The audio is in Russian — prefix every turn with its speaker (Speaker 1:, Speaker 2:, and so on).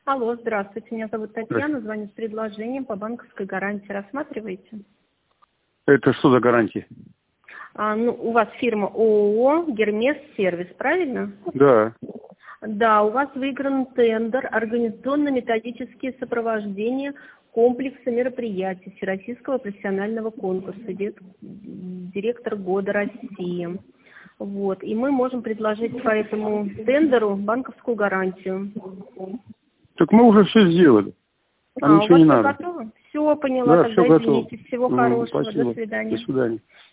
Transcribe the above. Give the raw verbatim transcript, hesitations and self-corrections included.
Speaker 1: Алло, здравствуйте, меня зовут Татьяна, звоню с предложением по банковской гарантии. Рассматриваете?
Speaker 2: Это что за гарантии?
Speaker 1: А, ну, у вас фирма ООО «Гермес Сервис», правильно?
Speaker 2: Да.
Speaker 1: Да, у вас выигран тендер «Организационно-методические сопровождения комплекса мероприятий Всероссийского профессионального конкурса. Директор года России». Вот. И мы можем предложить по этому тендеру банковскую гарантию.
Speaker 2: Так мы уже все сделали. Нам
Speaker 1: А, у
Speaker 2: ничего
Speaker 1: вас
Speaker 2: не
Speaker 1: все
Speaker 2: надо.
Speaker 1: готово? Все, поняла,
Speaker 2: Да,
Speaker 1: тогда
Speaker 2: все готово.
Speaker 1: извините. Всего
Speaker 2: Ну,
Speaker 1: хорошего,
Speaker 2: спасибо.
Speaker 1: до свидания.
Speaker 2: До свидания.